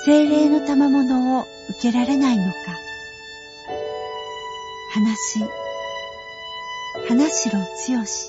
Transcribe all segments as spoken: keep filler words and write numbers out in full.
聖霊の賜物を受けられないのか。話、花城剛志。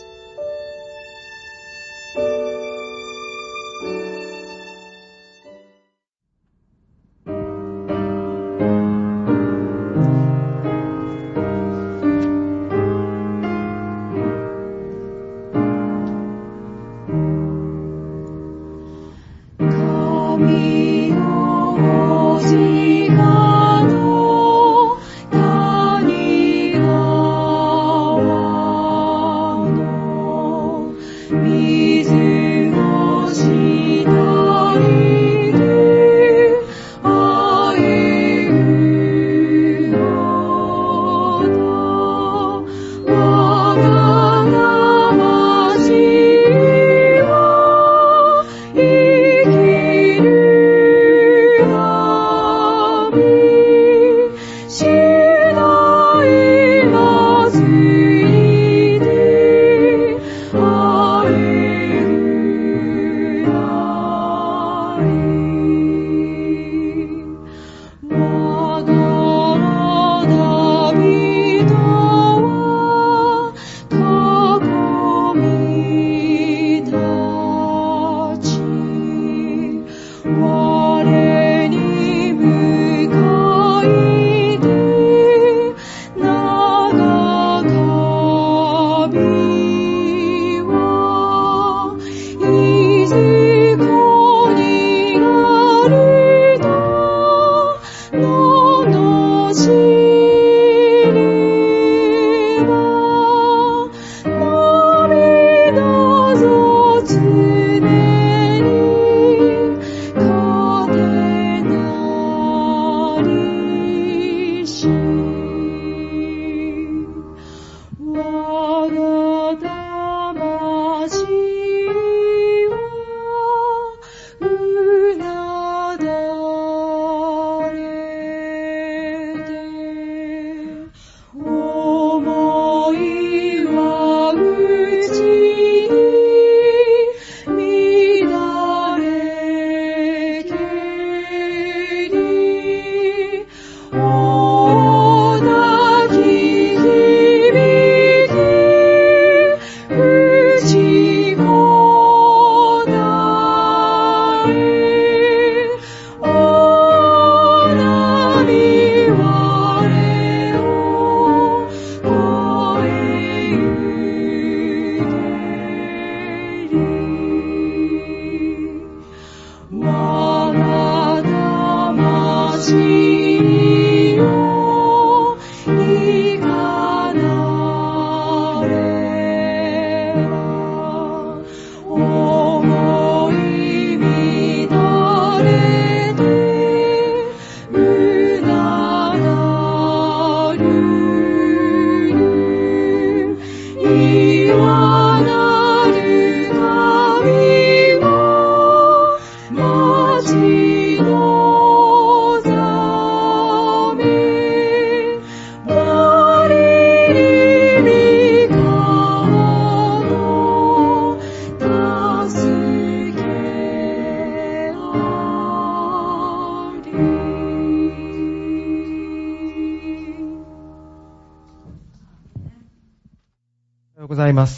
ございます。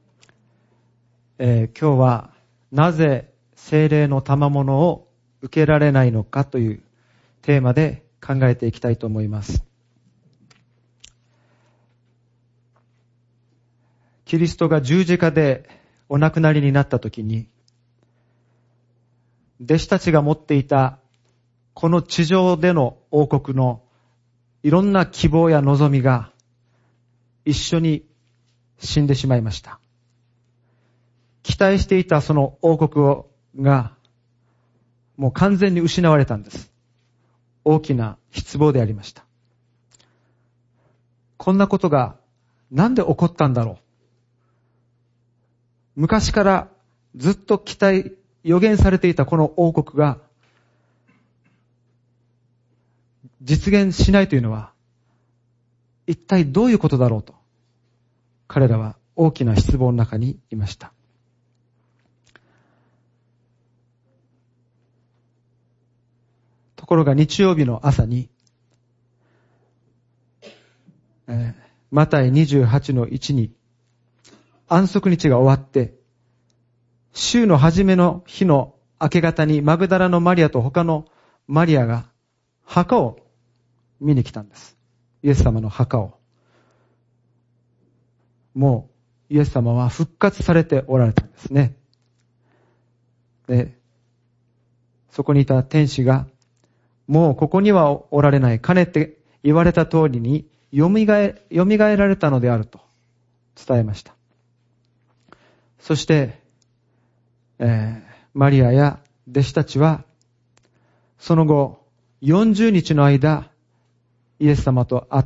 えー、今日はなぜ聖霊の賜物を受けられないのかというテーマで考えていきたいと思います。キリストが十字架でお亡くなりになったときに、弟子たちが持っていたこの地上での王国のいろんな希望や望みが一緒に死んでしまいました。期待していたその王国をがもう完全に失われたんです。大きな失望でありました。こんなことがなんで起こったんだろう。昔からずっと期待、予言されていたこの王国が実現しないというのは一体どういうことだろうと、彼らは大きな失望の中にいました。 ころが日曜日の朝に、えー、マタイにじゅうはちのいちに、安息日が終わって、週の初めの日の明け方にマグダラのマリアと他のマリアが墓を見に来たんです。イエス様の墓を。もうイエス様は復活されておられたんですね。で、そこにいた天使が、もうここにはおられない、かねて言われた通りによみがえ、よみがえられたのであると伝えました。そして、えー、マリアや弟子たちは、その後、よんじゅうにちの間、イエス様と会って、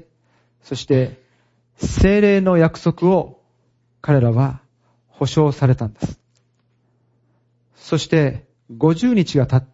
そして、聖霊の約束を彼らは保証されたんです。そして、ごじゅうにちが経って、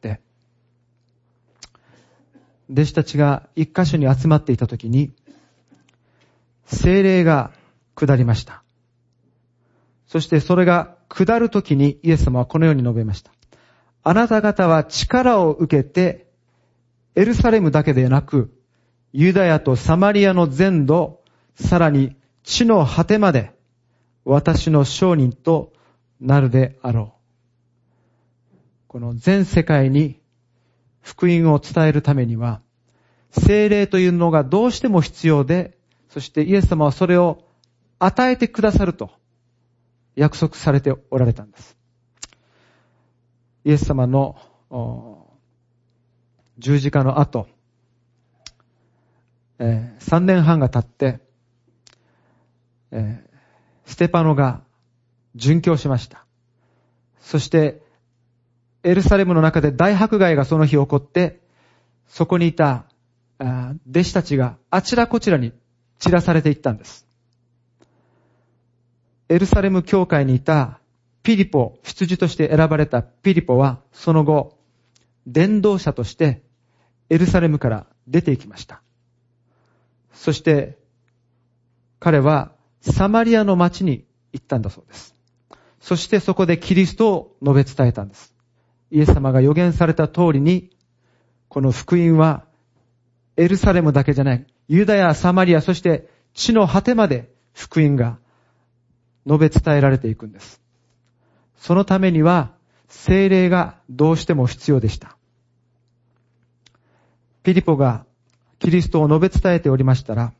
弟子たちが一箇所に集まっていたときに、聖霊が下りました。そしてそれが下るときにイエス様はこのように述べました。あなた方は力を受けて、エルサレムだけでなく、ユダヤとサマリアの全土、さらに地の果てまで、私の証人となるであろう。この全世界に福音を伝えるためには、聖霊というのがどうしても必要で、そしてイエス様はそれを与えてくださると約束されておられたんです。イエス様の十字架の後、えー、さんねんはんが経って、えー、ステパノが殉教しました。そしてエルサレムの中で大迫害がその日起こって、そこにいた弟子たちがあちらこちらに散らされていったんです。エルサレム教会にいたピリポ、執事として選ばれたピリポは、その後、伝道者としてエルサレムから出て行きました。そして、彼はサマリアの町に行ったんだそうです。そしてそこでキリストを述べ伝えたんです。イエス様が予言された通りに、この福音はエルサレムだけじゃない、ユダヤ、サマリア、そして地の果てまで福音が述べ伝えられていくんです。そのためには聖霊がどうしても必要でした。ピリポがキリストを述べ伝えておりましたら、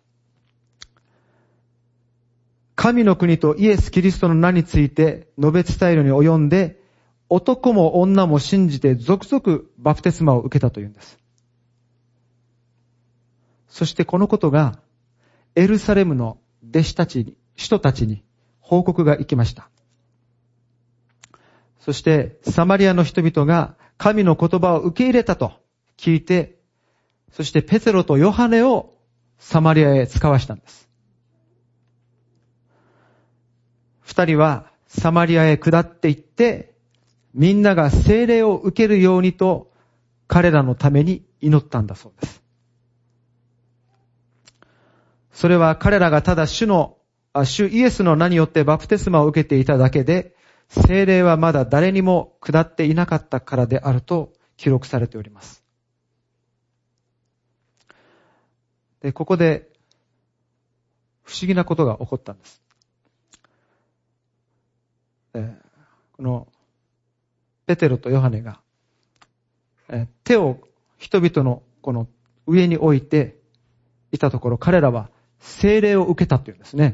神の国とイエス・キリストの名について述べ伝えるに及んで、男も女も信じて続々バプテスマを受けたというんです。そしてこのことがエルサレムの弟子たちに、人たちに報告が行きました。そしてサマリアの人々が神の言葉を受け入れたと聞いて、そしてペテロとヨハネをサマリアへ使わしたんです。二人はサマリアへ下って行って、みんなが聖霊を受けるようにと彼らのために祈ったんだそうです。それは彼らがただ主の、主イエスの名によってバプテスマを受けていただけで、聖霊はまだ誰にも下っていなかったからであると記録されております。で、ここで不思議なことが起こったんです。えー、このペテロとヨハネが、えー、手を人々のこの上に置いていたところ、彼らは聖霊を受けたというんですね。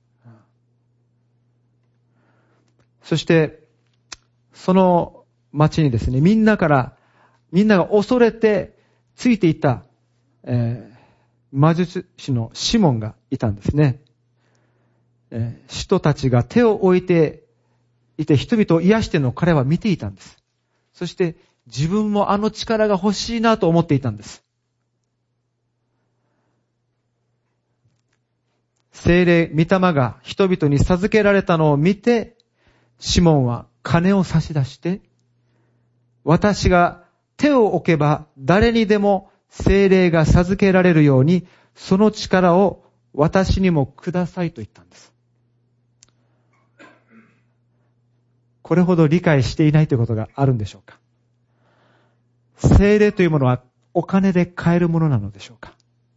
そしてその町にですね、みんなからみんなが恐れてついていた、えー、魔術師のシモンがいたんですね。えー、人たちが手を置いていて人々を癒しているのを彼は見ていたんです。そして自分もあの力が欲しいなと思っていたんです。聖霊、御霊が人々に授けられたのを見て、シモンは金を差し出して、私が手を置けば誰にでも聖霊が授けられるように、その力を私にもくださいと言ったんです。これほど理解していないということがあるんでしょうか。 聖霊というものはお金で買えるものなのでしょうか？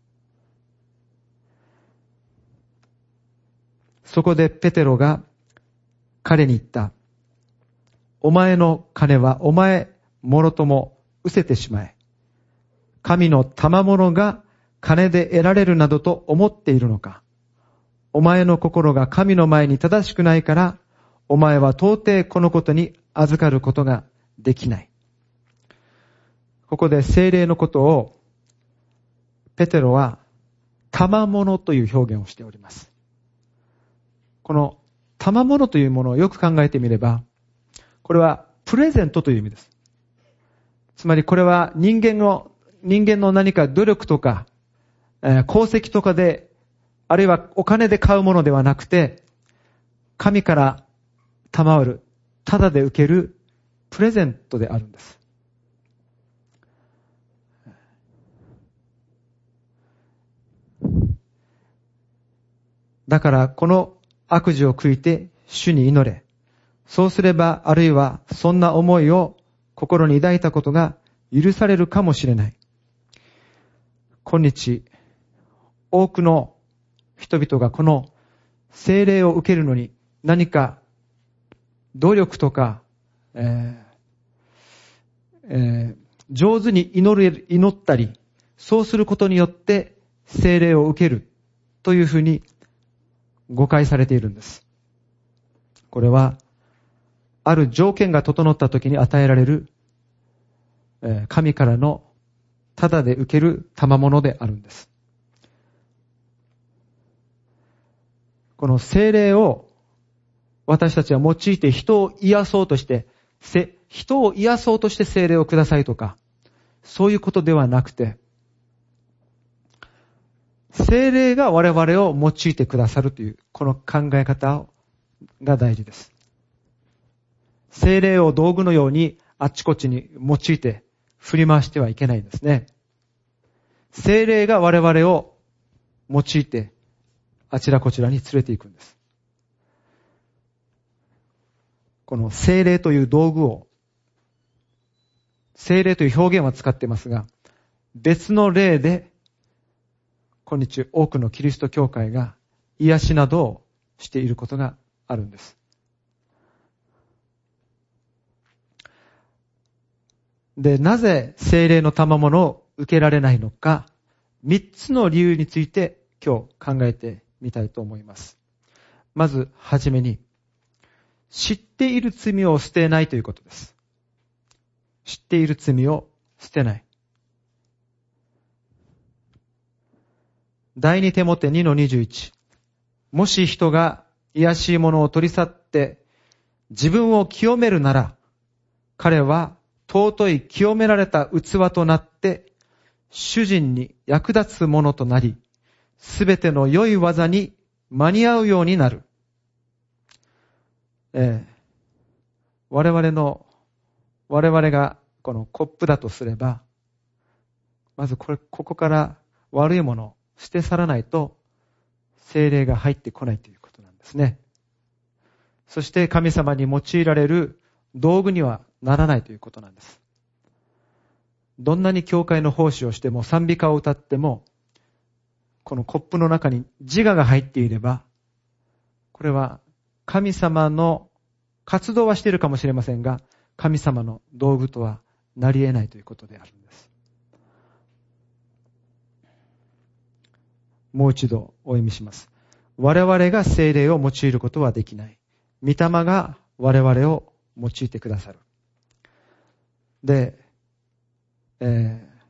そこでペテロが彼に言った。お前の金はお前もろとも失せてしまえ。神の賜物が金で得られるなどと思っているのか。お前の心が神の前に正しくないから、お前は到底このことに預かることができない。ここで聖霊のことをペテロは賜物という表現をしております。この賜物というものをよく考えてみれば、これはプレゼントという意味です。つまりこれは人間の、人間の何か努力とか、えー、功績とかで、あるいはお金で買うものではなくて、神から賜る、ただで受けるプレゼントであるんです。だからこの悪事を悔いて主に祈れ。そうすれば、あるいはそんな思いを心に抱いたことが許されるかもしれない。今日、多くの人々がこの聖霊を受けるのに何か努力とか、えーえー、上手に祈る、祈ったり、そうすることによって聖霊を受けるというふうに誤解されているんです。これは、ある条件が整った時に与えられる、えー、神からのただで受ける賜物であるんです。この聖霊を私たちは用いて人を癒そうとして、人を癒そうとして聖霊をくださいとか、そういうことではなくて、聖霊が我々を用いてくださるという、この考え方が大事です。聖霊を道具のようにあっちこっちに用いて振り回してはいけないんですね。聖霊が我々を用いてあちらこちらに連れて行くんです。この聖霊という道具を、聖霊という表現は使っていますが、別の例で今日多くのキリスト教会が癒しなどをしていることがあるんです。で、なぜ聖霊の賜物を受けられないのか、三つの理由について今日考えてみたいと思います。まずはじめに、知っている罪を捨てないということです。知っている罪を捨てない。第二テモテにのにじゅういち。もし人が癒しいものを取り去って自分を清めるなら、彼は尊い清められた器となって主人に役立つものとなり、すべての良い技に間に合うようになる。えー、我々の、我々がこのコップだとすれば、まずこれ、ここから悪いものを捨て去らないと聖霊が入ってこないということなんですね。そして神様に用いられる道具にはならないということなんです。どんなに教会の奉仕をしても賛美歌を歌っても、このコップの中に自我が入っていれば、これは神様の活動はしているかもしれませんが、神様の道具とはなり得ないということであるんです。もう一度お読みします。我々が聖霊を用いることはできない。御霊が我々を用いてくださる。で、えー、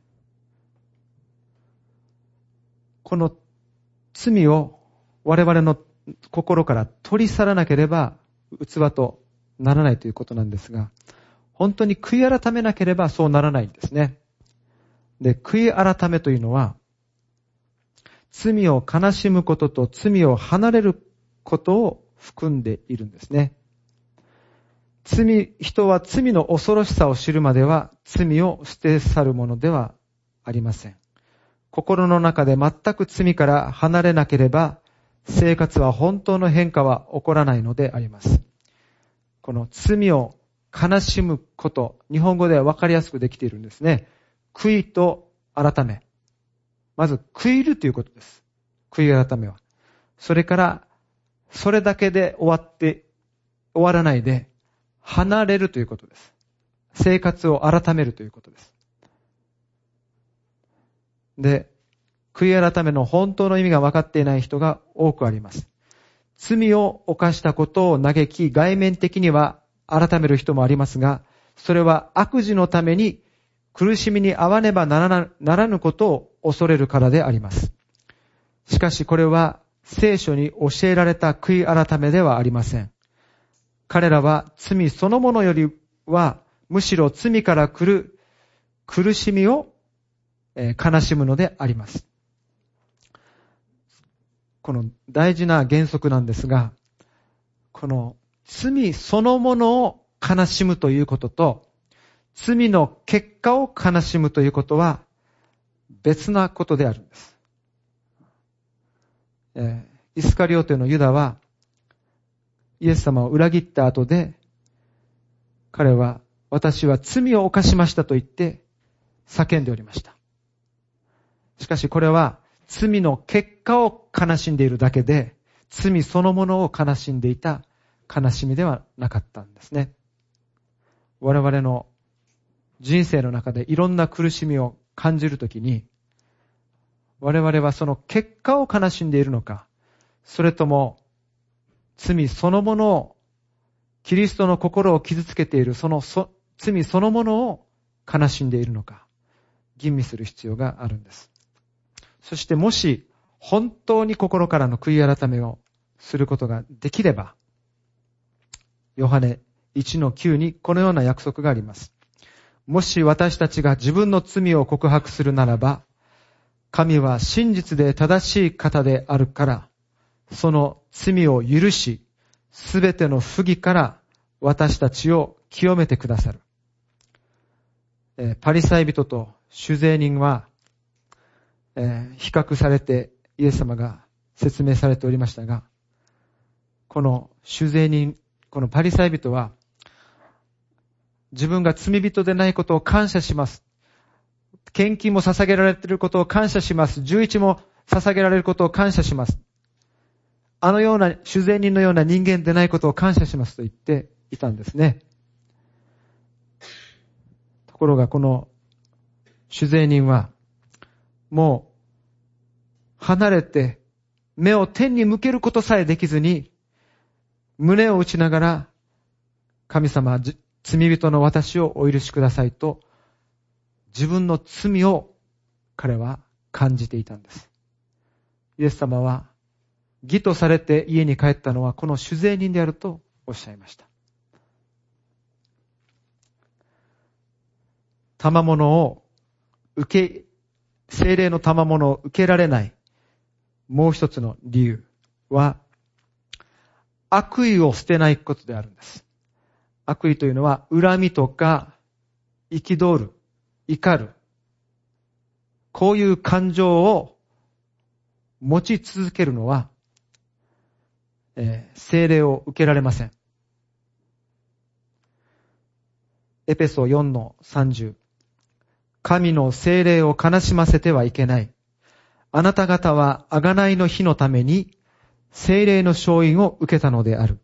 この罪を我々の心から取り去らなければ器とならないということなんですが、本当に悔い改めなければそうならないんですね。で、悔い改めというのは、罪を悲しむことと罪を離れることを含んでいるんですね。罪、人は罪の恐ろしさを知るまでは罪を捨て去るものではありません。心の中で全く罪から離れなければ、生活は本当の変化は起こらないのであります。この罪を悲しむこと、日本語では分かりやすくできているんですね。悔いと改め。まず、悔いるということです。悔い改めは。それから、それだけで終わって、終わらないで、離れるということです。生活を改めるということです。で、悔い改めの本当の意味が分かっていない人が多くあります。罪を犯したことを嘆き、外面的には改める人もありますが、それは悪事のために苦しみに遭わねばならな、ならぬことを恐れるからであります。しかしこれは聖書に教えられた悔い改めではありません。彼らは罪そのものよりは、むしろ罪から来る苦しみを悲しむのであります。この大事な原則なんですが、この罪そのものを悲しむということと、罪の結果を悲しむということは別なことであるんです。えー、イスカリオテのユダはイエス様を裏切った後で、彼は私は罪を犯しましたと言って叫んでおりました。しかしこれは罪の結果を悲しんでいるだけで、罪そのものを悲しんでいた悲しみではなかったんですね。我々の人生の中でいろんな苦しみを感じるときに、我々はその結果を悲しんでいるのか、それとも罪そのものを、キリストの心を傷つけているそのそ罪そのものを悲しんでいるのか、吟味する必要があるんです。そしてもし本当に心からの悔い改めをすることができれば、ヨハネ いちのきゅう にこのような約束があります。もし私たちが自分の罪を告白するならば、神は真実で正しい方であるから、その罪を許し、すべての不義から私たちを清めてくださる。えー、パリサイ人と主税人は、えー、比較されてイエス様が説明されておりましたが、この主税人、このパリサイ人は、自分が罪人でないことを感謝します。献金も捧げられていることを感謝します。十一も捧げられることを感謝します。あのような主税人のような人間でないことを感謝しますと言っていたんですね。ところがこの主税人は、もう離れて目を天に向けることさえできずに、胸を打ちながら、神様、罪人の私をお許しくださいと、自分の罪を彼は感じていたんです。イエス様は、義とされて家に帰ったのはこの主税人であるとおっしゃいました。賜物を受け、聖霊の賜物を受けられないもう一つの理由は、悪意を捨てないことであるんです。悪意というのは、恨みとか、憤る、怒る、こういう感情を持ち続けるのは、えー、聖霊を受けられません。エペソよんのさんじゅう。神の聖霊を悲しませてはいけない。あなた方は贖いの日のために聖霊の勝因を受けたのである。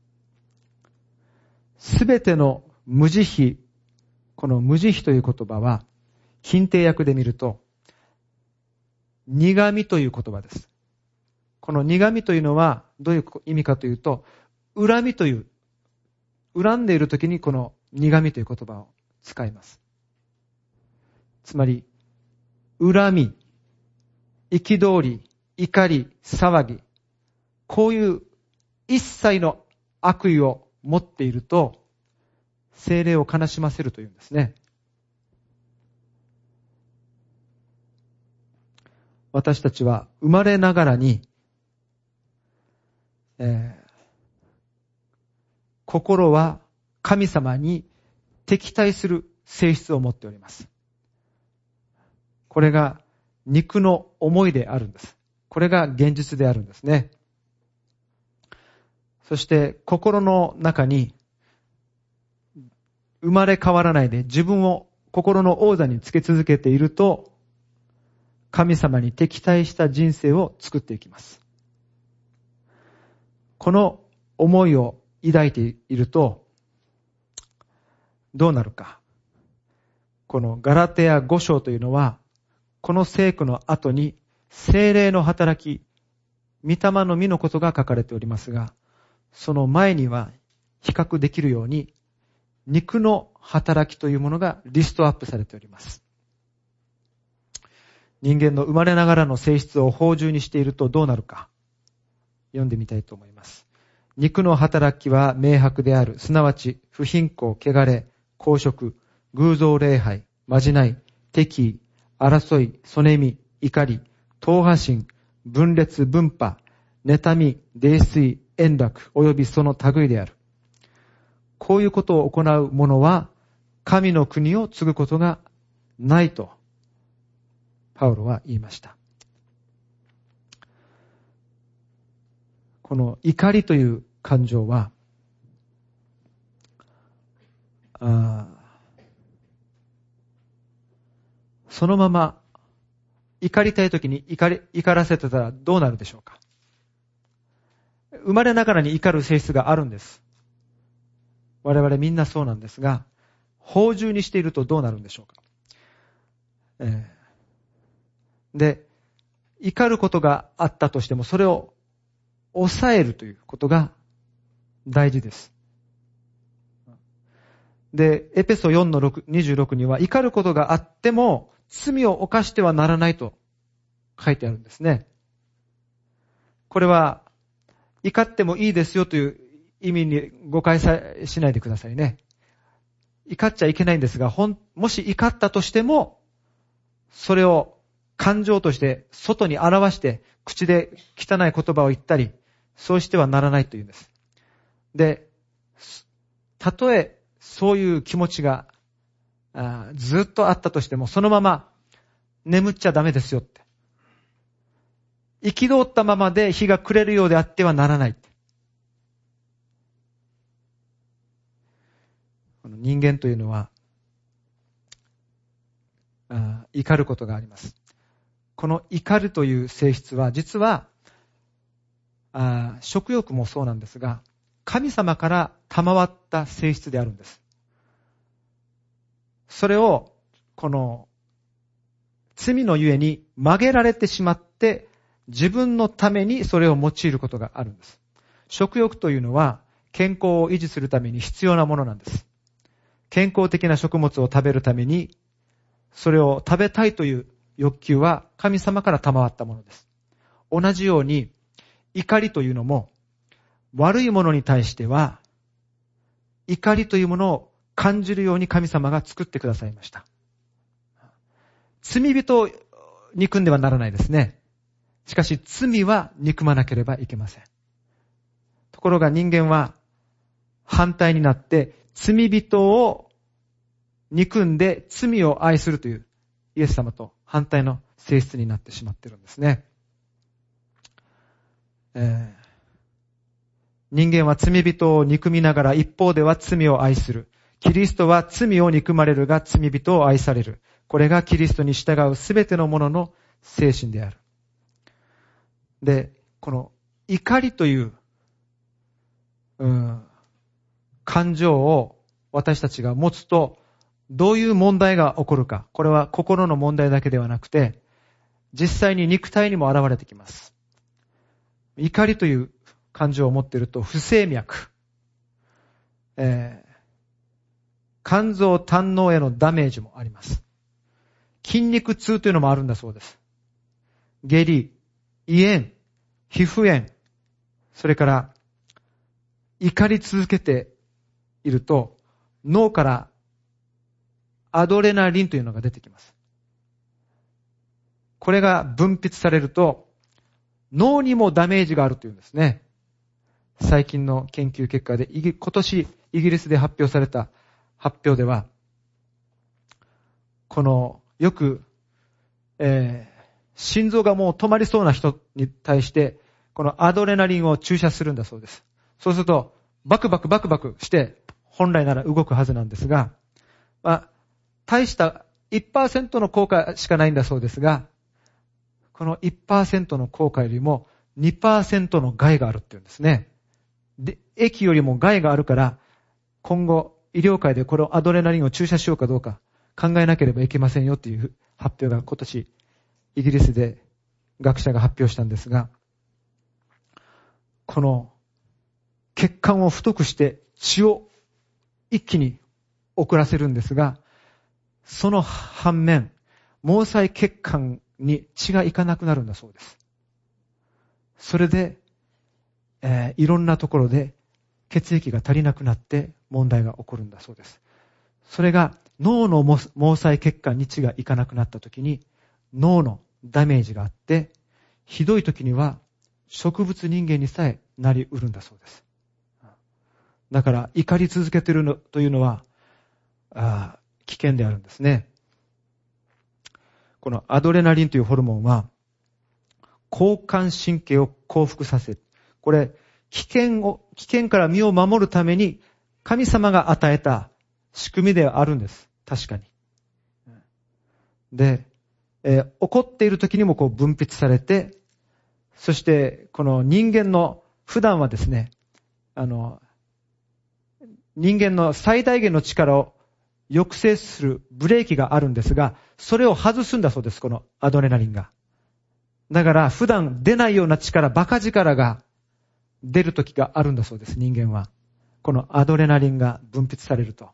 すべての無慈悲、この無慈悲という言葉は、近定訳で見ると、苦みという言葉です。この苦みというのはどういう意味かというと、恨みという、恨んでいるときにこの苦みという言葉を使います。つまり、恨み、憤り、怒り、騒ぎ、こういう一切の悪意を持っていると、聖霊を悲しませるというんですね。私たちは生まれながらに、えー、心は神様に敵対する性質を持っております。これが肉の思いであるんです。これが現実であるんですね。そして心の中に生まれ変わらないで自分を心の王座につけ続けていると、神様に敵対した人生を作っていきます。この思いを抱いていると、どうなるか。このガラテヤご章というのは、この聖句の後に聖霊の働き、御霊の実のことが書かれておりますが、その前には比較できるように、肉の働きというものがリストアップされております。人間の生まれながらの性質を放縦にしているとどうなるか。読んでみたいと思います。肉の働きは明白である。すなわち、不貧困、汚れ、公職、偶像礼拝、まじない、敵意、争い、そねみ、怒り、党派心、分裂、分派、妬み、泥酔、円楽、およびその類である。こういうことを行う者は、神の国を継ぐことがないと、パウロは言いました。この怒りという感情は、あそのまま怒りたいときに怒り、怒らせてたらどうなるでしょうか。生まれながらに怒る性質があるんです。我々みんなそうなんですが、放縦にしているとどうなるんでしょうか。えー、で、怒ることがあったとしても、それを抑えるということが大事です。で、エペソよんのにじゅうろくには、怒ることがあっても、罪を犯してはならないと書いてあるんですね。これは、怒ってもいいですよという意味に誤解しないでくださいね。怒っちゃいけないんですが、ほん、もし怒ったとしても、それを感情として外に表して、口で汚い言葉を言ったり、そうしてはならないというんです。で、たとえそういう気持ちがあずっとあったとしても、そのまま眠っちゃダメですよって。憤ったままで日が暮れるようであってはならない。この人間というのはあ怒ることがあります。この怒るという性質は実はあ食欲もそうなんですが、神様から賜った性質であるんです。それをこの罪のゆえに曲げられてしまって自分のためにそれを用いることがあるんです。食欲というのは健康を維持するために必要なものなんです。健康的な食物を食べるためにそれを食べたいという欲求は神様から賜ったものです。同じように怒りというのも悪いものに対しては怒りというものを感じるように神様が作ってくださいました。罪人を憎んではならないですね。しかし罪は憎まなければいけません。ところが人間は反対になって罪人を憎んで罪を愛するというイエス様と反対の性質になってしまっているんですね。えー、人間は罪人を憎みながら一方では罪を愛する。キリストは罪を憎まれるが罪人を愛される。これがキリストに従うすべてのものの精神である。で、この怒りという、うん、感情を私たちが持つとどういう問題が起こるか。これは心の問題だけではなくて実際に肉体にも現れてきます。怒りという感情を持っていると不整脈、えー、肝臓胆のへのダメージもあります。筋肉痛というのもあるんだそうです。下痢、胃炎、皮膚炎、それから怒り続けていると脳からアドレナリンというのが出てきます。これが分泌されると脳にもダメージがあるというんですね。最近の研究結果で今年イギリスで発表された発表では、このよく、えー、心臓がもう止まりそうな人に対してこのアドレナリンを注射するんだそうです。そうするとバクバクバクバクして本来なら動くはずなんですが、まあ、大した いちパーセント の効果しかないんだそうですが、この いちパーセント の効果よりも にパーセント の害があるっていうんですね。で、益よりも害があるから、今後医療界でこのアドレナリンを注射しようかどうか考えなければいけませんよっていう発表が今年イギリスで学者が発表したんですが、この血管を太くして血を一気に送らせるんですが、その反面、毛細血管に血がいかなくなるんだそうです。それで、えー、いろんなところで血液が足りなくなって問題が起こるんだそうです。それが脳の毛細血管に血がいかなくなった時に脳のダメージがあって、ひどい時には植物人間にさえなりうるんだそうです。だから怒り続けているのというのはあ危険であるんですね。このアドレナリンというホルモンは交感神経を降伏させる。これ危険を危険から身を守るために神様が与えた仕組みではあるんです。確かに。で、えー、怒っている時にもこう分泌されて、そしてこの人間の普段はですね、あの人間の最大限の力を抑制するブレーキがあるんですが、それを外すんだそうです、このアドレナリンが。だから普段出ないような力、バカ力が出る時があるんだそうです、人間は。このアドレナリンが分泌されると。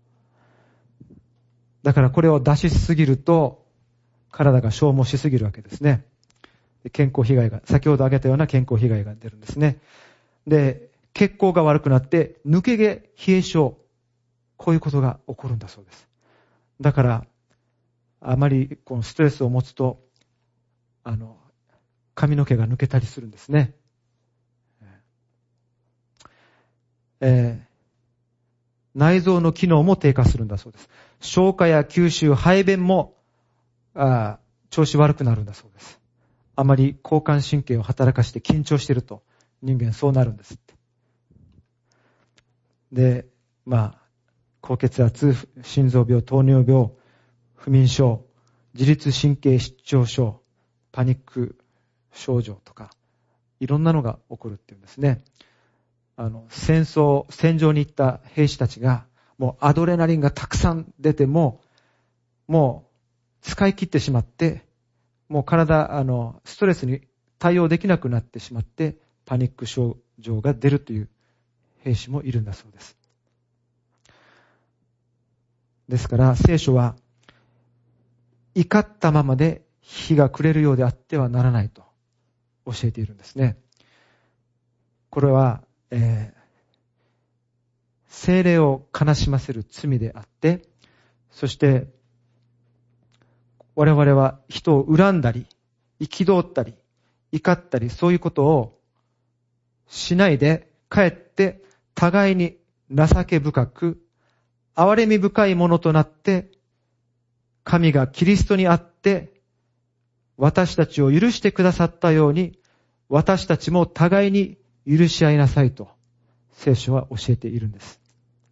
だからこれを出しすぎると、体が消耗しすぎるわけですね。健康被害が、先ほど挙げたような健康被害が出るんですね。で、血行が悪くなって、抜け毛、冷え症、こういうことが起こるんだそうです。だから、あまりこのストレスを持つと、あの、髪の毛が抜けたりするんですね。えー、内臓の機能も低下するんだそうです。消化や吸収、排便もあ調子悪くなるんだそうです。あまり交感神経を働かして緊張していると人間そうなるんですって。で、まあ、高血圧、心臓病、糖尿病、不眠症、自律神経失調症、パニック症状とか、いろんなのが起こるっていうんですね。あの、戦争、戦場に行った兵士たちが、もうアドレナリンがたくさん出ても、もう使い切ってしまって、もう体、あの、ストレスに対応できなくなってしまって、パニック症状が出るという兵士もいるんだそうです。ですから、聖書は、怒ったままで日が暮れるようであってはならないと教えているんですね。これは、えー、聖霊を悲しませる罪であって、そして、我々は人を恨んだり、憤ったり、怒ったり、そういうことをしないで、かえって互いに情け深く、憐れみ深いものとなって、神がキリストにあって、私たちを許してくださったように、私たちも互いに許し合いなさいと、聖書は教えているんです。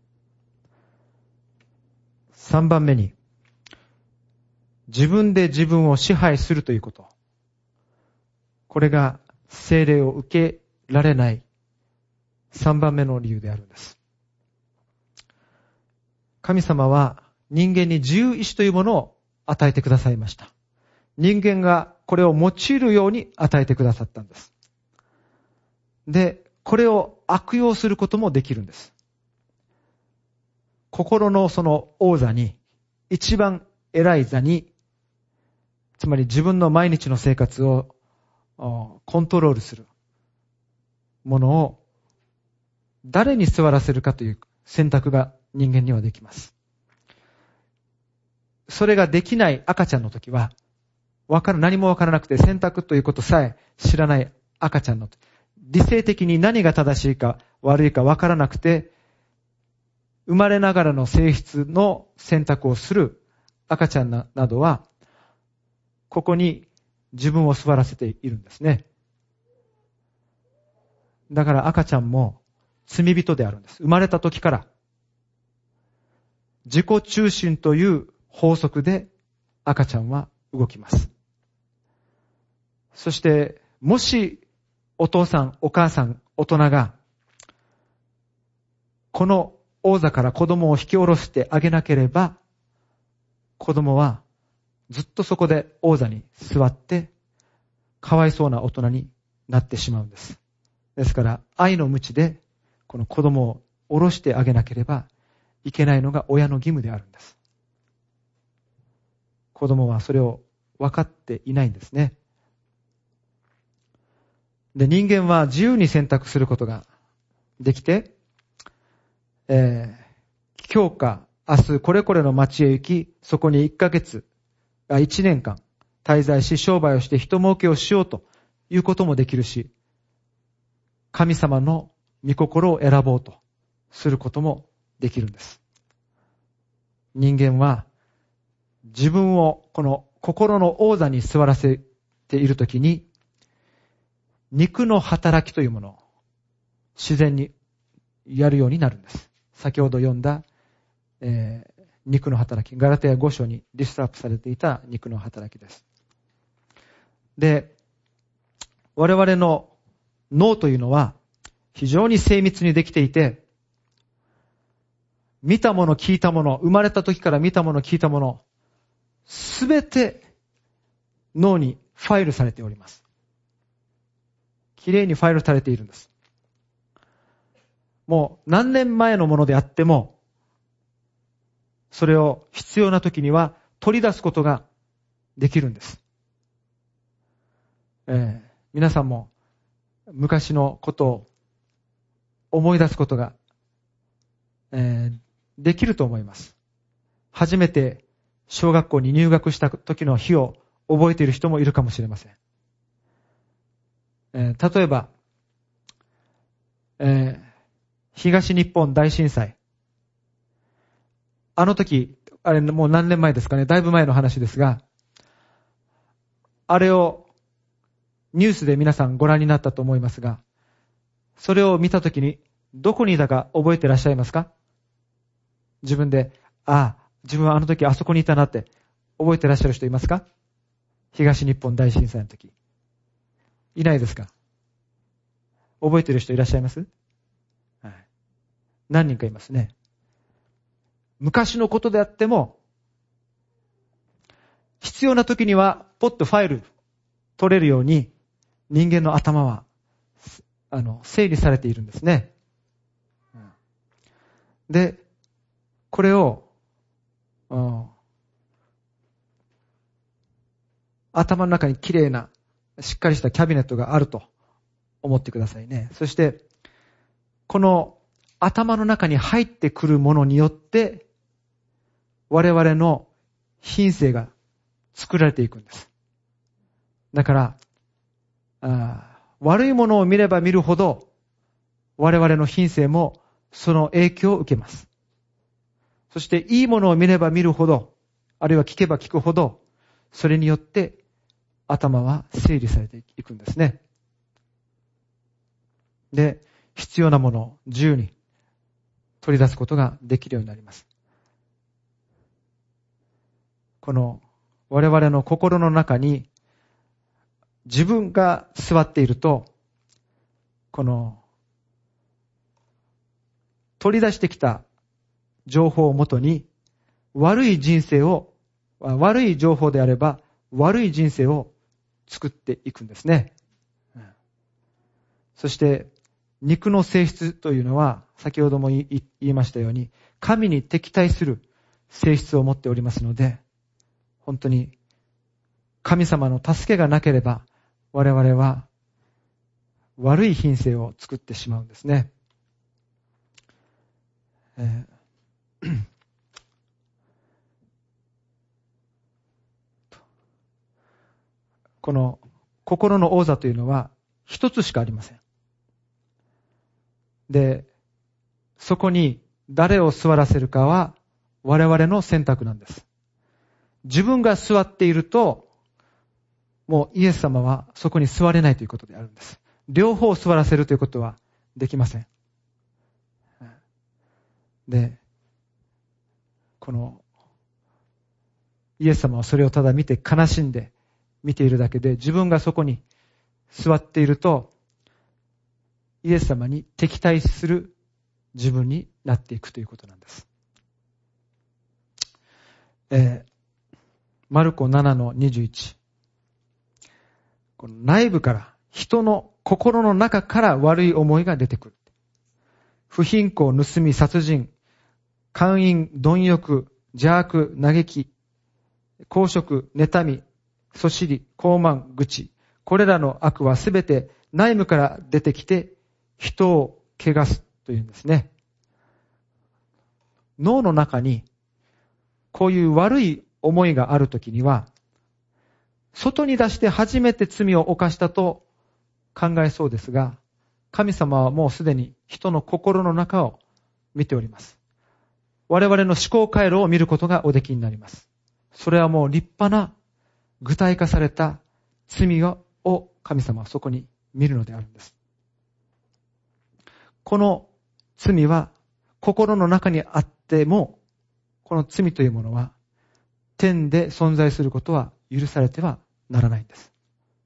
三番目に、自分で自分を支配するということ。これが聖霊を受けられない三番目の理由であるんです。神様は人間に自由意志というものを与えてくださいました。人間がこれを用いるように与えてくださったんです。で、これを悪用することもできるんです。心のその王座に、一番偉い座に、つまり自分の毎日の生活をコントロールするものを誰に座らせるかという選択が人間にはできます。それができない赤ちゃんの時は、わかる、何もわからなくて選択ということさえ知らない赤ちゃんの時、理性的に何が正しいか悪いかわからなくて、生まれながらの性質の選択をする赤ちゃんなどは、ここに自分を座らせているんですね。だから赤ちゃんも罪人であるんです。生まれた時から自己中心という法則で赤ちゃんは動きます。そして、もしお父さん、お母さん、大人が、この王座から子供を引き下ろしてあげなければ、子供はずっとそこで王座に座って、かわいそうな大人になってしまうんです。ですから、愛の鞭で、この子供を下ろしてあげなければいけないのが親の義務であるんです。子供はそれを分かっていないんですね。で、人間は自由に選択することができて、えー、今日か明日これこれの町へ行き、そこにいっかげつ、あ、いちねんかん滞在し、商売をして人儲けをしようということもできるし、神様の御心を選ぼうとすることもできるんです。人間は自分をこの心の王座に座らせているときに、肉の働きというものを自然にやるようになるんです。先ほど読んだ、えー、肉の働き、ガラテヤご章にリストアップされていた肉の働きです。で、我々の脳というのは非常に精密にできていて、見たもの、聞いたもの、生まれた時から見たもの、聞いたもの、すべて脳にファイルされております。きれいにファイルされているんです。もう何年前のものであっても、それを必要な時には取り出すことができるんです。えー、皆さんも昔のことを思い出すことが、えー、できると思います。初めて小学校に入学した時の日を覚えている人もいるかもしれません。えー、例えば、えー、東日本大震災。あの時、あれもう何年前ですかね、だいぶ前の話ですが、あれをニュースで皆さんご覧になったと思いますが、それを見た時にどこにいたか覚えていらっしゃいますか？自分で、ああ、自分はあの時あそこにいたなって覚えていらっしゃる人いますか？東日本大震災の時。いないですか？覚えている人いらっしゃいます？はい。何人かいますね。昔のことであっても、必要な時にはポッとファイル取れるように人間の頭はあの整理されているんですね。で、これを、うん、頭の中にきれいなしっかりしたキャビネットがあると思ってくださいね。そしてこの頭の中に入ってくるものによって我々の品性が作られていくんです。だからあ悪いものを見れば見るほど我々の品性もその影響を受けます。そしていいものを見れば見るほど、あるいは聞けば聞くほど、それによって頭は整理されていくんですね。で、必要なものを自由に取り出すことができるようになります。この我々の心の中に自分が座っていると、この取り出してきた情報をもとに悪い人生を、悪い情報であれば悪い人生を作っていくんですね。そして肉の性質というのは先ほども言いましたように神に敵対する性質を持っておりますので、本当に神様の助けがなければ我々は悪い品性を作ってしまうんですね。えー、この心の王座というのは一つしかありません。で、そこに誰を座らせるかは我々の選択なんです。自分が座っていると、もうイエス様はそこに座れないということであるんです。両方座らせるということはできません。で、 このイエス様はそれをただ見て悲しんで見ているだけで、自分がそこに座っているとイエス様に敵対する自分になっていくということなんです。えー、マルコななのにじゅういち、この内部から人の心の中から悪い思いが出てくる。不貧困、盗み、殺人、姦淫、貪欲、邪悪、嘆き、公職、妬み、そしり、傲慢、愚痴、これらの悪はすべて内部から出てきて人を汚すというんですね。脳の中にこういう悪い思いがあるときには、外に出して初めて罪を犯したと考えそうですが、神様はもうすでに人の心の中を見ております。我々の思考回路を見ることがおできになります。それはもう立派な具体化された罪を神様はそこに見るのであるんです。この罪は心の中にあっても、この罪というものは天で存在することは許されてはならないんです。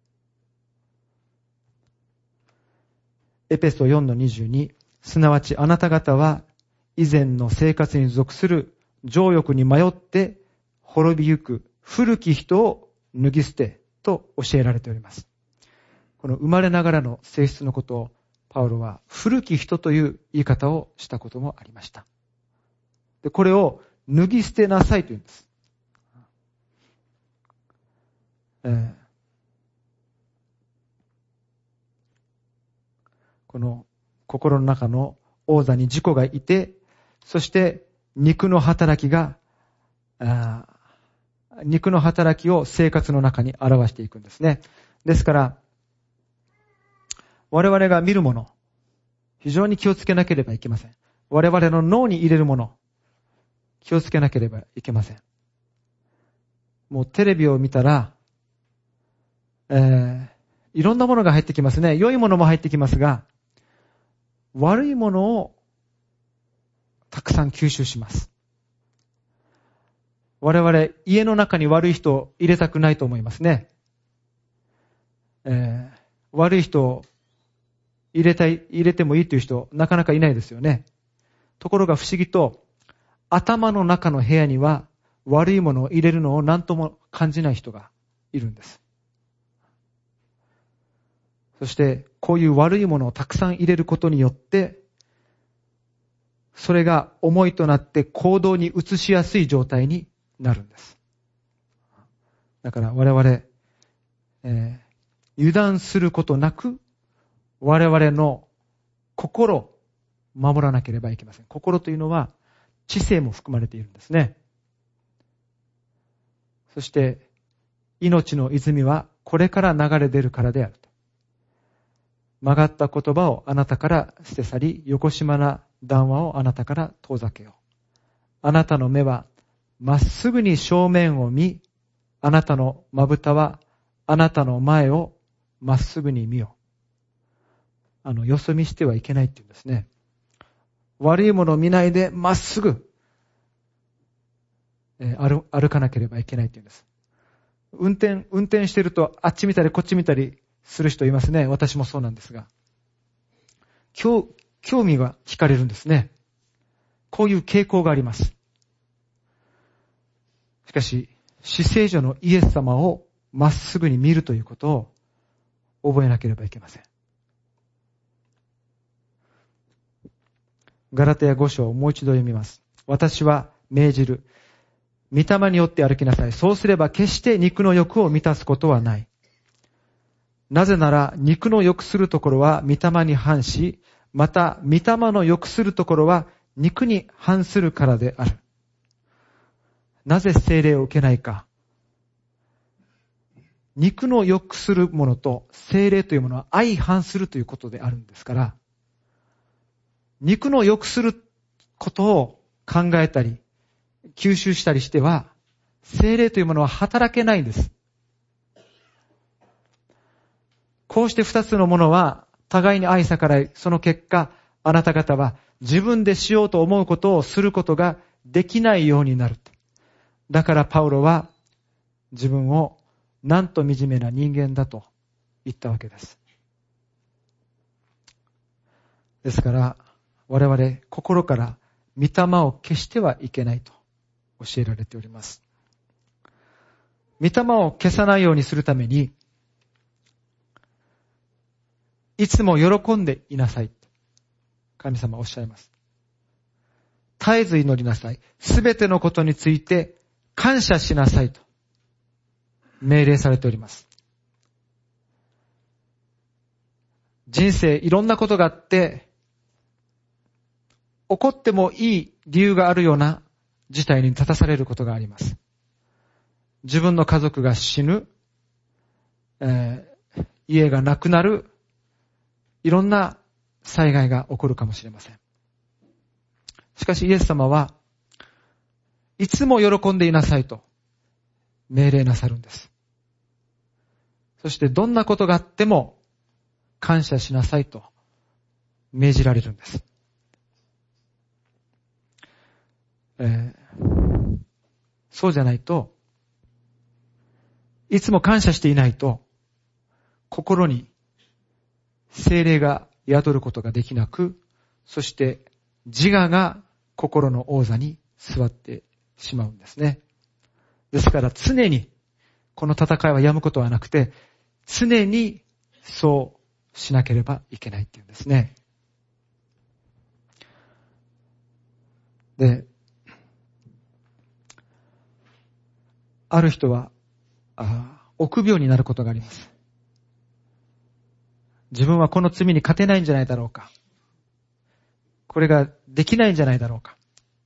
エペソよんのにじゅうに、すなわちあなた方は以前の生活に属する情欲に迷って滅びゆく古き人を脱ぎ捨てと教えられております。この生まれながらの性質のことをパウロは古き人という言い方をしたこともありました。で、これを脱ぎ捨てなさいというんです。えー、この心の中の王座に自己がいて、そして肉の働きが、あ肉の働きを生活の中に表していくんですね。ですから、我々が見るもの、非常に気をつけなければいけません。我々の脳に入れるもの、気をつけなければいけません。もうテレビを見たら、えー、いろんなものが入ってきますね。良いものも入ってきますが、悪いものをたくさん吸収します。我々、家の中に悪い人を入れたくないと思いますね。えー、悪い人を入れたい、入れてもいいという人、なかなかいないですよね。ところが不思議と、頭の中の部屋には悪いものを入れるのを何とも感じない人がいるんです。そして、こういう悪いものをたくさん入れることによって、それが思いとなって行動に移しやすい状態になるんです。だから我々、えー、油断することなく、我々の心を守らなければいけません。心というのは知性も含まれているんですね。そして、命の泉はこれから流れ出るからであると。曲がった言葉をあなたから捨て去り、よこしまな談話をあなたから遠ざけよう。あなたの目はまっすぐに正面を見、あなたのまぶたはあなたの前をまっすぐに見よう。あの、よそ見してはいけないって言うんですね。悪いものを見ないでまっすぐ、えー、歩、歩かなければいけないって言うんです。運転、運転してるとあっち見たりこっち見たりする人いますね。私もそうなんですが。興、興味が惹かれるんですね。こういう傾向があります。しかし、至聖所のイエス様をまっすぐに見るということを覚えなければいけません。ガラテヤご章をもう一度読みます。私は命じる。御霊によって歩きなさい。そうすれば決して肉の欲を満たすことはない。なぜなら肉の欲するところは御霊に反し、また御霊の欲するところは肉に反するからである。なぜ聖霊を受けないか。肉の欲するものと聖霊というものは相反するということであるんですから、肉の欲することを考えたり、吸収したりしては、聖霊というものは働けないんです。こうして二つのものは互いに相逆らい、その結果、あなた方は自分でしようと思うことをすることができないようになる。だからパウロは自分をなんと惨めな人間だと言ったわけです。ですから我々心から御霊を消してはいけないと教えられております。御霊を消さないようにするために、いつも喜んでいなさい。神様はおっしゃいます。絶えず祈りなさい。すべてのことについて感謝しなさいと命令されております。人生いろんなことがあって、怒ってもいい理由があるような事態に立たされることがあります。自分の家族が死ぬ、えー、家がなくなる、いろんな災害が起こるかもしれません。しかしイエス様はいつも喜んでいなさいと命令なさるんです。そしてどんなことがあっても感謝しなさいと命じられるんです。えー、そうじゃないと、いつも感謝していないと、心に聖霊が宿ることができなく、そして自我が心の王座に座ってしまうんですね。ですから常にこの戦いは止むことはなくて、常にそうしなければいけないっていうんですね。で、ある人はあ臆病になることがあります。自分はこの罪に勝てないんじゃないだろうか。これができないんじゃないだろうか。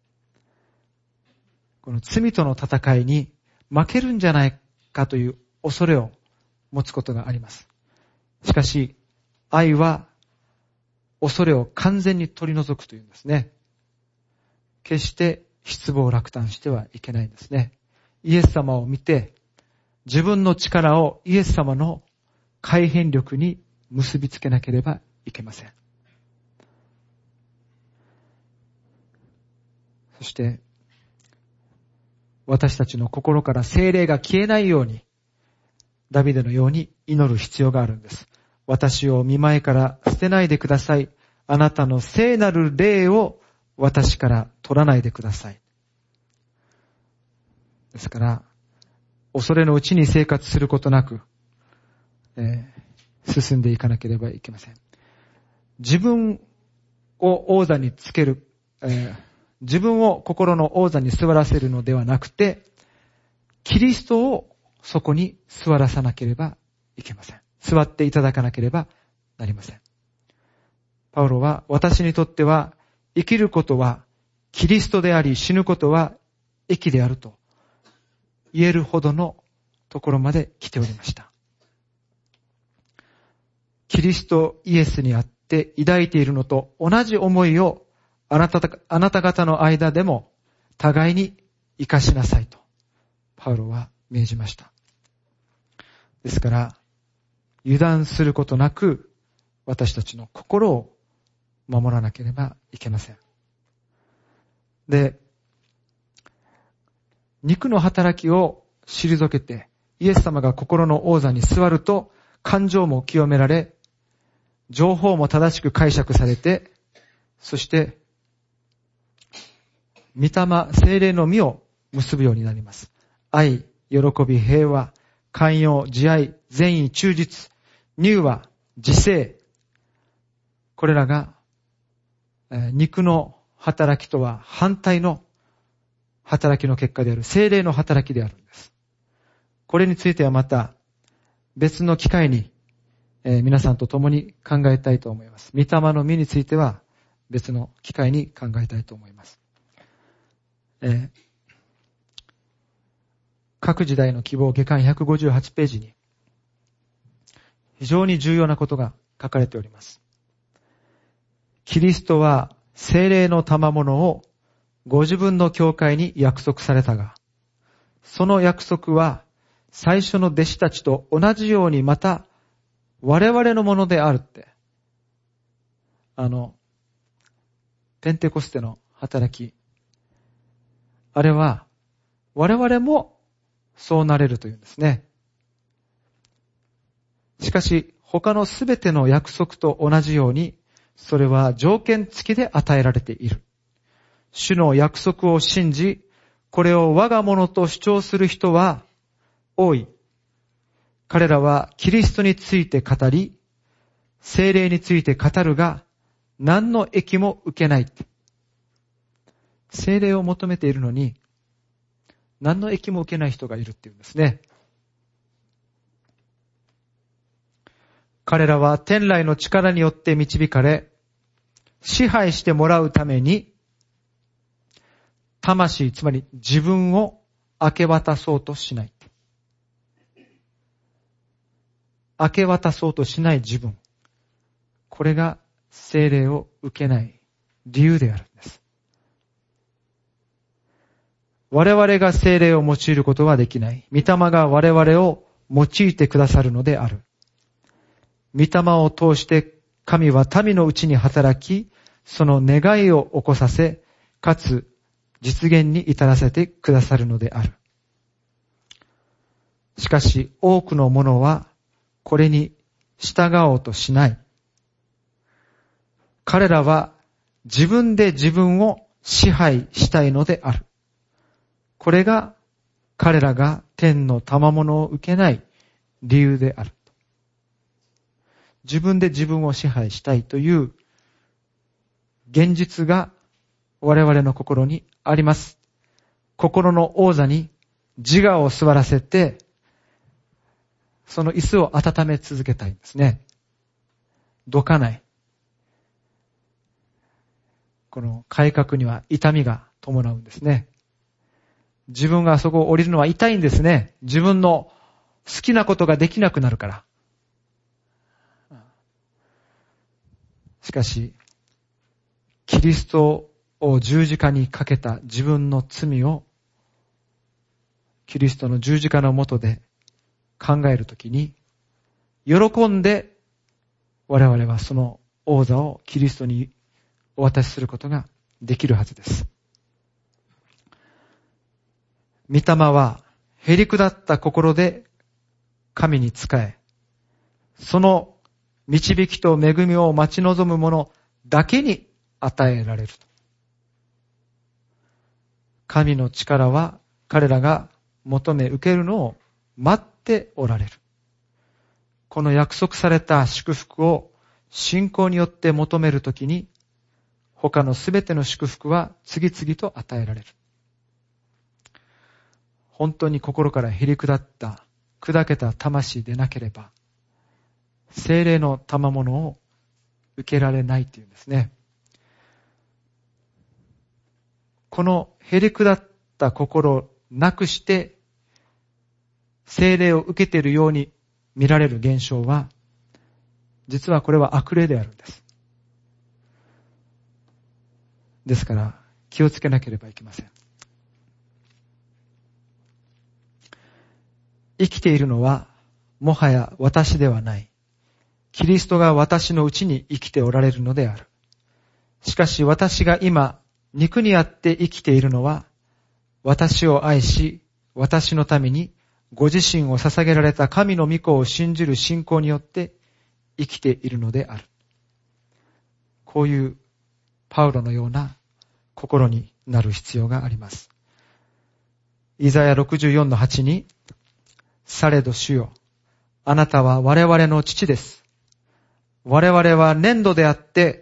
この罪との戦いに負けるんじゃないかという恐れを持つことがあります。しかし、愛は恐れを完全に取り除くというんですね。決して失望落胆してはいけないんですね。イエス様を見て、自分の力をイエス様の改変力に結びつけなければいけません。そして、私たちの心から聖霊が消えないように、ダビデのように祈る必要があるんです。私を御前から捨てないでください。あなたの聖なる霊を私から取らないでください。ですから、恐れのうちに生活することなく、えー、進んでいかなければいけません。自分を王座につける、えー、自分を心の王座に座らせるのではなくて、キリストをそこに座らさなければいけません。座っていただかなければなりません。パウロは、私にとっては生きることはキリストであり、死ぬことは益であると言えるほどのところまで来ておりました。キリストイエスにあって抱いているのと同じ思いをあなた、あなた方の間でも互いに生かしなさいとパウロは命じました。ですから油断することなく私たちの心を守らなければいけません。で、肉の働きを退けてイエス様が心の王座に座ると感情も清められ、情報も正しく解釈されて、そして御霊、聖霊の実を結ぶようになります。愛、喜び、平和、寛容、慈愛、善意、忠実、柔和、自制。これらが、えー、肉の働きとは反対の働きの結果である聖霊の働きであるんです。これについてはまた別の機会に、えー、皆さんと共に考えたいと思います。御霊の実については別の機会に考えたいと思います。えー、各時代の希望下巻ひゃくごじゅうはちページに非常に重要なことが書かれております。キリストは聖霊の賜物をご自分の教会に約束されたが、その約束は最初の弟子たちと同じようにまた我々のものであるって、あの、ペンテコステの働き、 あれは我々もそうなれるというんですね。しかし他のすべての約束と同じように、それは条件付きで与えられている。主の約束を信じ、これを我がものと主張する人は多い。彼らはキリストについて語り、聖霊について語るが、何の益も受けない。聖霊を求めているのに、何の益も受けない人がいるっていうんですね。彼らは天来の力によって導かれ、支配してもらうために、魂、つまり自分を明け渡そうとしない。明け渡そうとしない自分。これが聖霊を受けない理由であるんです。我々が聖霊を用いることはできない。御霊が我々を用いてくださるのである。御霊を通して神は民のうちに働き、その願いを起こさせ、かつ実現に至らせてくださるのである。しかし多くの者はこれに従おうとしない。彼らは自分で自分を支配したいのである。これが彼らが天の賜物を受けない理由である。自分で自分を支配したいという現実が我々の心にあります。心の王座に自我を座らせて、その椅子を温め続けたいんですね。どかない。この改革には痛みが伴うんですね。自分があそこを降りるのは痛いんですね。自分の好きなことができなくなるから。しかし、キリストを十字架にかけた自分の罪を、キリストの十字架の下で考えるときに、喜んで我々はその王座をキリストにお渡しすることができるはずです。御霊はへり下った心で神に仕え、その導きと恵みを待ち望む者だけに与えられる。神の力は彼らが求め受けるのを待っておられる。この約束された祝福を信仰によって求めるときに、他のすべての祝福は次々と与えられる。本当に心からへり下った、砕けた魂でなければ、聖霊の賜物を受けられないというんですね。このへり下った心をなくして、聖霊を受けているように見られる現象は、実はこれは悪霊であるんです。ですから気をつけなければいけません。生きているのはもはや私ではない。キリストが私のうちに生きておられるのである。しかし私が今肉にあって生きているのは、私を愛し、私のためにご自身を捧げられた神の御子を信じる信仰によって生きているのである。こういうパウロのような心になる必要があります。イザヤろくじゅうよんのはちに、されど主よ、あなたは我々の父です。我々は粘土であって、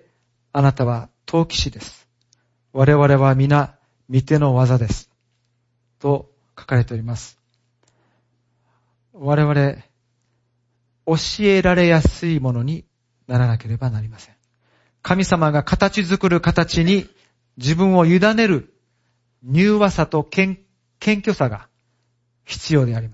あなたは陶器師です。我々は皆、御手の技です。と書かれております。我々、教えられやすいものにならなければなりません。神様が形作る形に自分を委ねる柔和さと謙虚さが必要であります。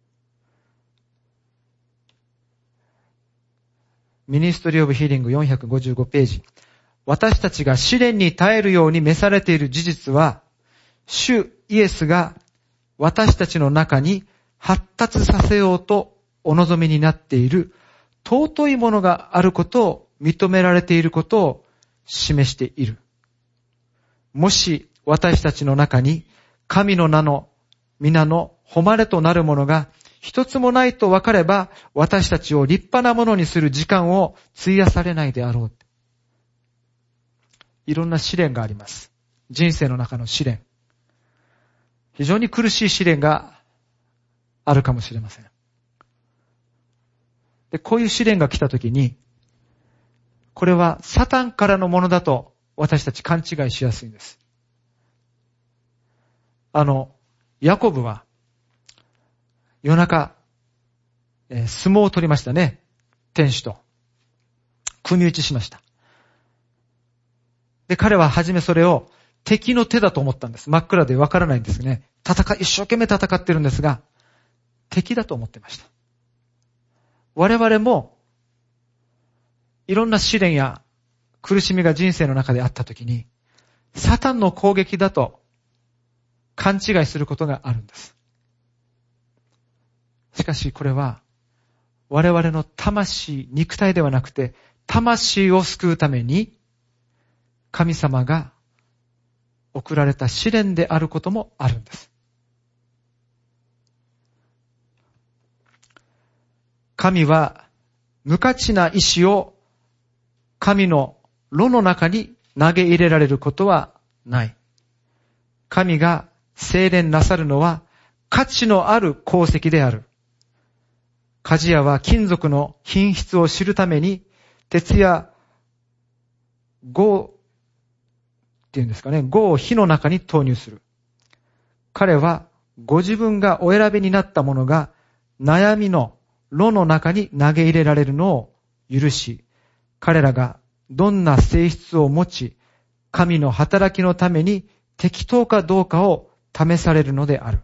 ミニストリー・オブ・ヒーリングよんひゃくごじゅうごページ。私たちが試練に耐えるように召されている事実は、主イエスが私たちの中に発達させようとお望みになっている尊いものがあることを認められていることを示している。もし私たちの中に神の名の皆の誉れとなるものが一つもないと分かれば、私たちを立派なものにする時間を費やされないであろう。いろんな試練があります。人生の中の試練。非常に苦しい試練があるかもしれません。で、こういう試練が来たときに、これはサタンからのものだと私たち勘違いしやすいんです。あの、ヤコブは夜中、えー、相撲を取りましたね。天使と。組み打ちしました。で、彼は初めそれを敵の手だと思ったんです。真っ暗でわからないんですね。戦い、一生懸命戦ってるんですが、敵だと思ってました。我々も、いろんな試練や苦しみが人生の中であったときに、サタンの攻撃だと勘違いすることがあるんです。しかしこれは、我々の魂、肉体ではなくて、魂を救うために、神様が送られた試練であることもあるんです。神は無価値な石を神の炉の中に投げ入れられることはない。神が精錬なさるのは価値のある鉱石である。鍛冶屋は金属の品質を知るために鉄や銅っていうんですかね、銅を火の中に投入する。彼はご自分がお選びになったものが悩みの炉の中に投げ入れられるのを許し、彼らがどんな性質を持ち、神の働きのために適当かどうかを試されるのである。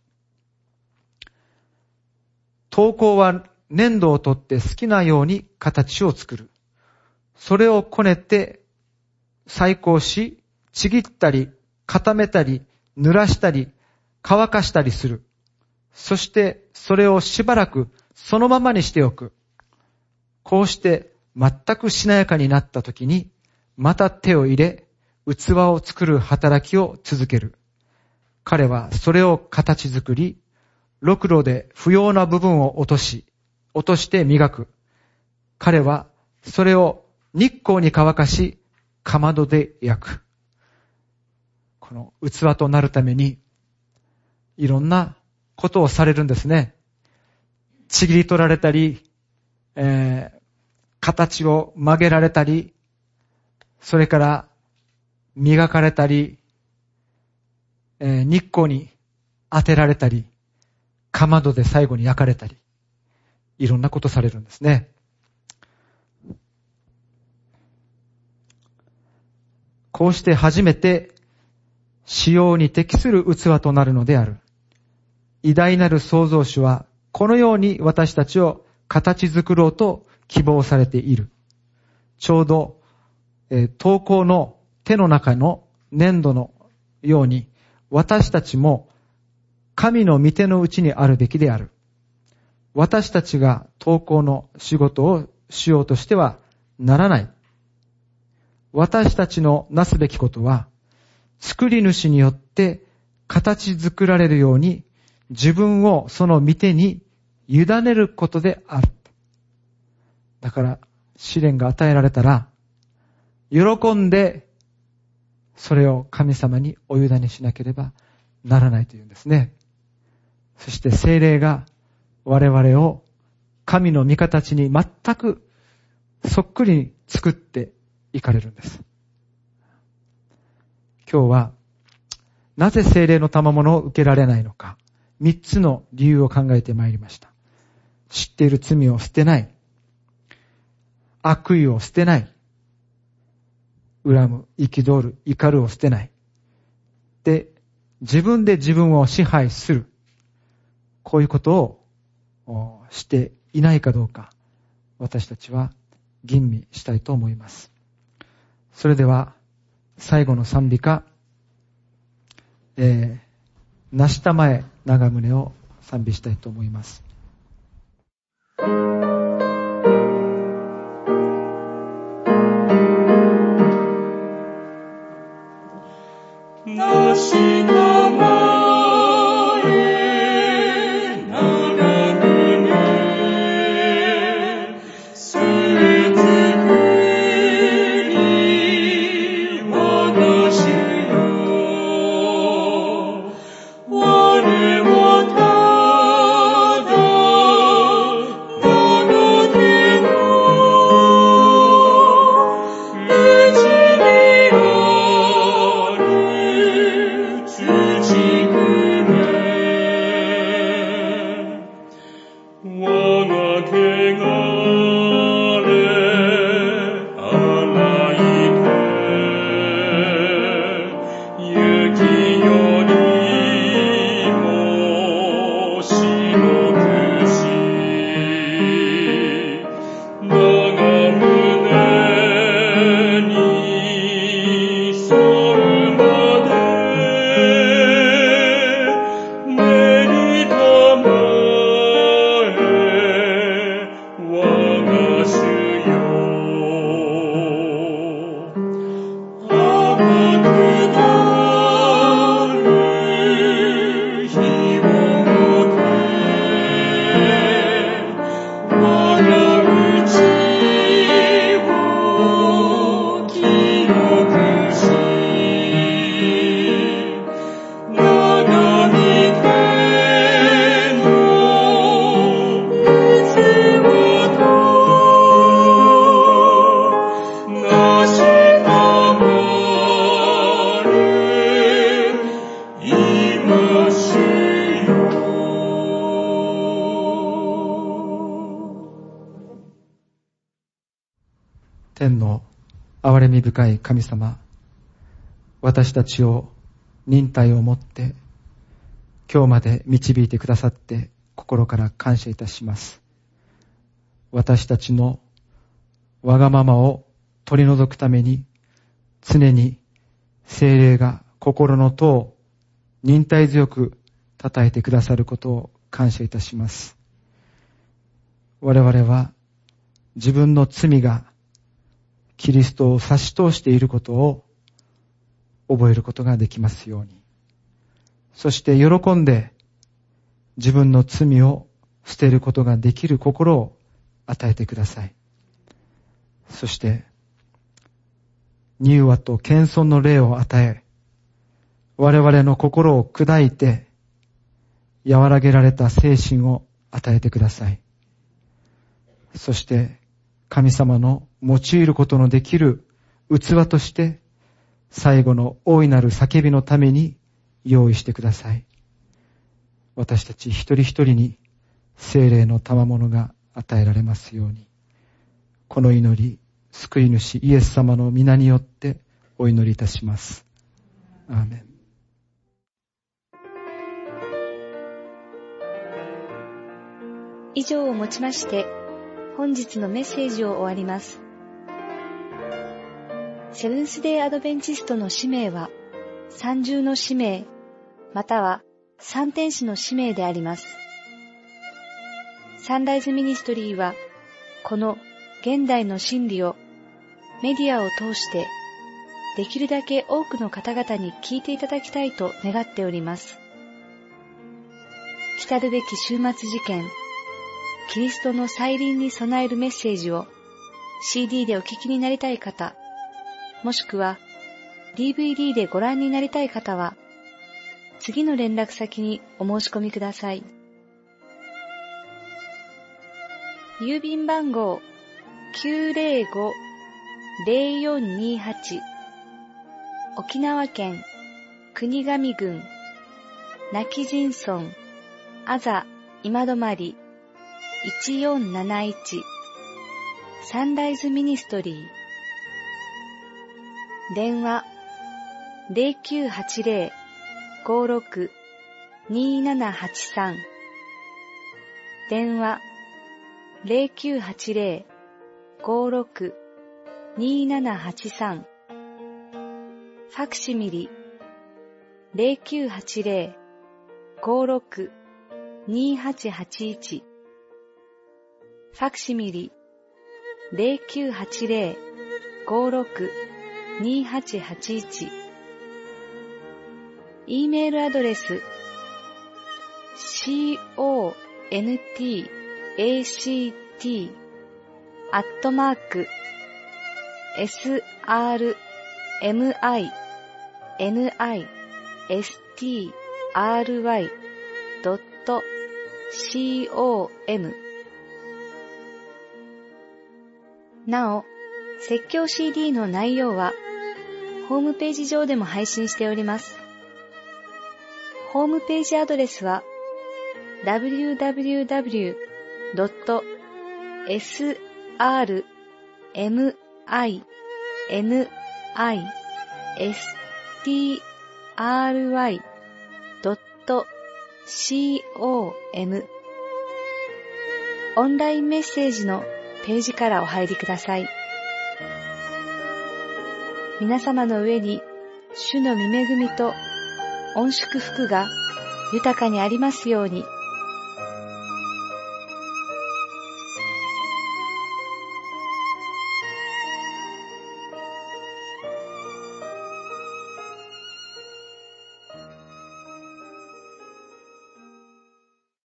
陶工は粘土を取って好きなように形を作る。それをこねて細工し、ちぎったり、固めたり、濡らしたり、乾かしたりする。そしてそれをしばらくそのままにしておく。こうして全くしなやかになったときに、また手を入れ、器を作る働きを続ける。彼はそれを形作り、ろくろで不要な部分を落とし、落として磨く。彼はそれを日光に乾かし、かまどで焼く。この器となるために、いろんなことをされるんですね。ちぎり取られたり、えー、形を曲げられたり、それから磨かれたり、えー、日光に当てられたり、かまどで最後に焼かれたり、いろんなことされるんですね。こうして初めて使用に適する器となるのである。偉大なる創造主はこのように私たちを形作ろうと希望されている。ちょうど、えー、陶工の手の中の粘土のように私たちも神の御手のうちにあるべきである。私たちが陶工の仕事をしようとしてはならない。私たちのなすべきことは、作り主によって形作られるように自分をその御手に委ねることである。だから試練が与えられたら、喜んでそれを神様にお委ねしなければならないというんですね。そして聖霊が我々を神の御形に全くそっくりに作っていかれるんです。今日はなぜ聖霊の賜物を受けられないのか、三つの理由を考えてまいりました。知っている罪を捨てない。悪意を捨てない。恨む、憤る、怒るを捨てない。で、自分で自分を支配する。こういうことをしていないかどうか、私たちは吟味したいと思います。それでは、最後の賛美歌、えー、なしたまえ長宗を賛美したいと思います。 なしたまえ天の憐れみ深い神様、私たちを忍耐をもって今日まで導いてくださって心から感謝いたします。私たちのわがままを取り除くために常に聖霊が心の戸を忍耐強く叩いてくださることを感謝いたします。我々は自分の罪がキリストを差し通していることを覚えることができますように。そして喜んで自分の罪を捨てることができる心を与えてください。そして柔和と謙遜の霊を与え、我々の心を砕いて和らげられた精神を与えてください。そして神様の用いることのできる器として最後の大いなる叫びのために用意してください。私たち一人一人に聖霊の賜物が与えられますように、この祈り、救い主イエス様の皆によってお祈りいたします。アーメン。 以上をもちまして本日のメッセージを終わります。セブンスデーアドベンチストの使命は三重の使命または三天使の使命であります。サンライズミニストリーはこの現代の真理をメディアを通してできるだけ多くの方々に聞いていただきたいと願っております。来るべき終末事件キリストの再臨に備えるメッセージを シーディー でお聞きになりたい方、もしくは ディーブイディー でご覧になりたい方は、次の連絡先にお申し込みください。郵便番号 きゅうぜろご ぜろよんにはち 沖縄県国頭郡今帰仁村あざ今泊いちよんなないちサンライズミニストリー電話 ゼロきゅうはちゼロ ごろく にーななはちさん 電話 ゼロきゅうはちゼロ ごろく にーななはちさん ファクシミリ ゼロきゅうはちゼロ ごろく にーはちはちいちファクシミリ ゼロきゅうはちゼロ ごろく にーはちはちいち E メールアドレス コンタクト アットマーク エスアールエムアイエヌアイエスティーアールワイ ドット コムなお、説教 シーディー の内容はホームページ上でも配信しております。ホームページアドレスは ダブリューダブリューダブリュードット エスアールエムアイエヌアイエスティーアールワイドットコム オンラインメッセージのページからお入りください。皆様の上に主の御恵みと御祝福が豊かにありますように。